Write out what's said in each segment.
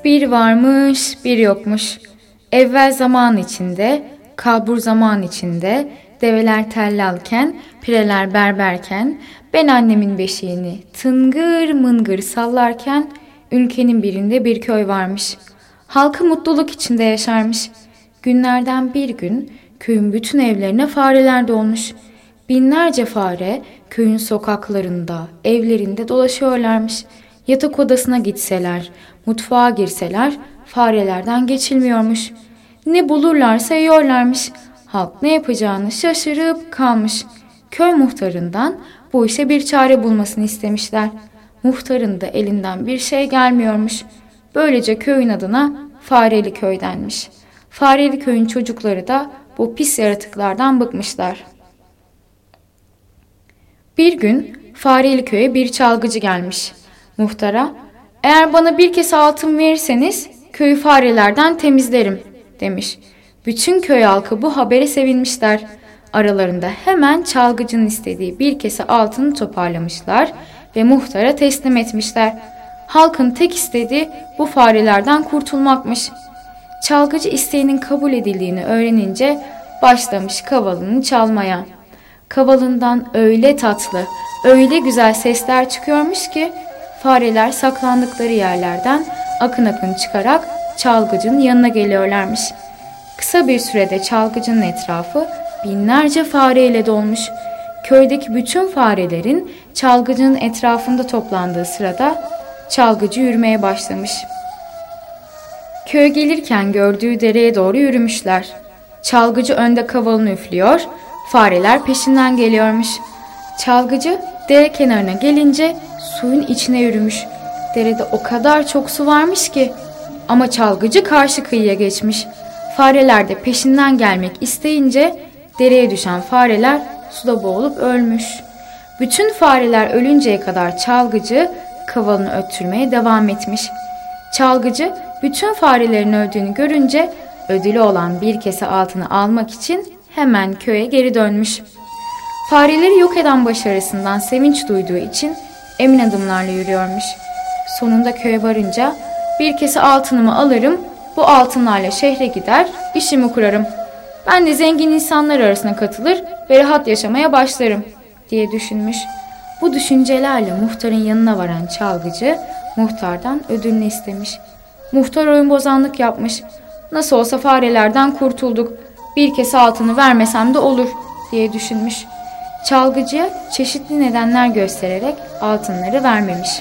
Bir varmış, bir yokmuş. Evvel zaman içinde, kalbur zaman içinde, develer tellalken, pireler berberken, ben annemin beşiğini tıngır mıngır sallarken, ülkenin birinde bir köy varmış. Halkı mutluluk içinde yaşarmış. Günlerden bir gün köyün bütün evlerine fareler dolmuş. Binlerce fare köyün sokaklarında, evlerinde dolaşıyorlarmış. Yatak odasına gitseler, mutfağa girseler farelerden geçilmiyormuş. Ne bulurlarsa yiyorlarmış. Halk ne yapacağını şaşırıp kalmış. Köy muhtarından bu işe bir çare bulmasını istemişler. Muhtarın da elinden bir şey gelmiyormuş. Böylece köyün adına Fareli Köy denmiş. Fareli Köy'ün çocukları da bu pis yaratıklardan bıkmışlar. Bir gün Fareli Köy'e bir çalgıcı gelmiş. Muhtara, "Eğer bana bir kese altın verirseniz köyü farelerden temizlerim," demiş. Bütün köy halkı bu habere sevinmişler. Aralarında hemen çalgıcının istediği bir kese altını toparlamışlar ve muhtara teslim etmişler. Halkın tek istediği bu farelerden kurtulmakmış. Çalgıcı isteğinin kabul edildiğini öğrenince başlamış kavalını çalmaya. Kavalından öyle tatlı, öyle güzel sesler çıkıyormuş ki fareler saklandıkları yerlerden akın akın çıkarak çalgıcının yanına geliyorlarmış. Kısa bir sürede çalgıcının etrafı binlerce fareyle dolmuş. Köydeki bütün farelerin çalgıcının etrafında toplandığı sırada çalgıcı yürümeye başlamış. Köye gelirken gördüğü dereye doğru yürümüşler. Çalgıcı önde kavalını üflüyor, fareler peşinden geliyormuş. Çalgıcı dere kenarına gelince suyun içine yürümüş. Derede o kadar çok su varmış ki, ama çalgıcı karşı kıyıya geçmiş. Fareler de peşinden gelmek isteyince dereye düşen fareler suda boğulup ölmüş. Bütün fareler ölünceye kadar çalgıcı kavalını öttürmeye devam etmiş. Çalgıcı bütün farelerin öldüğünü görünce ödülü olan bir kese altını almak için hemen köye geri dönmüş. Fareleri yok eden başarısından sevinç duyduğu için emin adımlarla yürüyormuş. Sonunda köye varınca bir kese altınımı alırım, bu altınlarla şehre gider, işimi kurarım. Ben de zengin insanlar arasına katılır ve rahat yaşamaya başlarım diye düşünmüş. Bu düşüncelerle muhtarın yanına varan çalgıcı muhtardan ödülünü istemiş. Muhtar oyun bozanlık yapmış. Nasıl olsa farelerden kurtulduk. Bir kese altını vermesem de olur diye düşünmüş. Çalgıcıya çeşitli nedenler göstererek altınları vermemiş.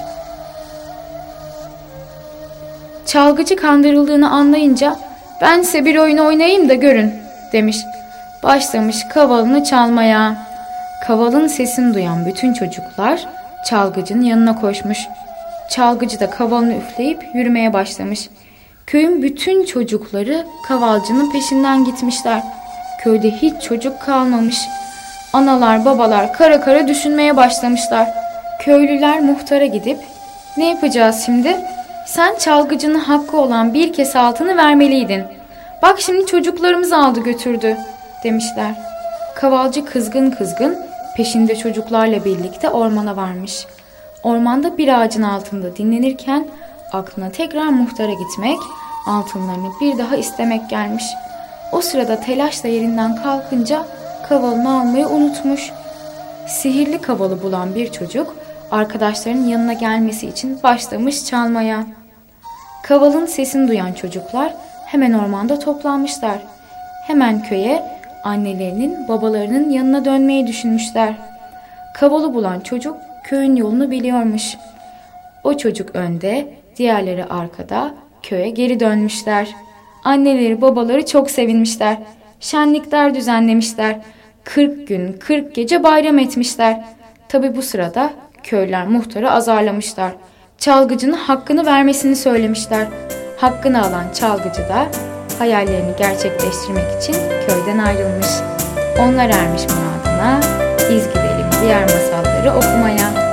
Çalgıcı kandırıldığını anlayınca "Ben size bir oyun oynayayım da görün," demiş. Başlamış kavalını çalmaya. Kavalın sesini duyan bütün çocuklar çalgıcının yanına koşmuş. Çalgıcı da kavalını üfleyip yürümeye başlamış. Köyün bütün çocukları kavalcının peşinden gitmişler. Köyde hiç çocuk kalmamış. Analar babalar kara kara düşünmeye başlamışlar. Köylüler muhtara gidip "Ne yapacağız şimdi? Sen çalgıcının hakkı olan bir kese altını vermeliydin. Bak şimdi çocuklarımızı aldı götürdü," demişler. Kavalcı kızgın kızgın peşinde çocuklarla birlikte ormana varmış. Ormanda bir ağacın altında dinlenirken aklına tekrar muhtara gitmek, altınlarını bir daha istemek gelmiş. O sırada telaşla yerinden kalkınca kavalını almayı unutmuş. Sihirli kavalı bulan bir çocuk arkadaşlarının yanına gelmesi için başlamış çalmaya. Kavalın sesini duyan çocuklar hemen ormanda toplanmışlar. Hemen köye, annelerinin, babalarının yanına dönmeyi düşünmüşler. Kavalı bulan çocuk köyün yolunu biliyormuş. O çocuk önde, diğerleri arkada, köye geri dönmüşler. Anneleri, babaları çok sevinmişler. Şenlikler düzenlemişler. 40 gün, 40 gece bayram etmişler. Tabi bu sırada köylüler muhtarı azarlamışlar. Çalgıcının hakkını vermesini söylemişler. Hakkını alan çalgıcı da hayallerini gerçekleştirmek için köyden ayrılmış. Onlar ermiş muradına, biz gidelim diğer masalları okumaya.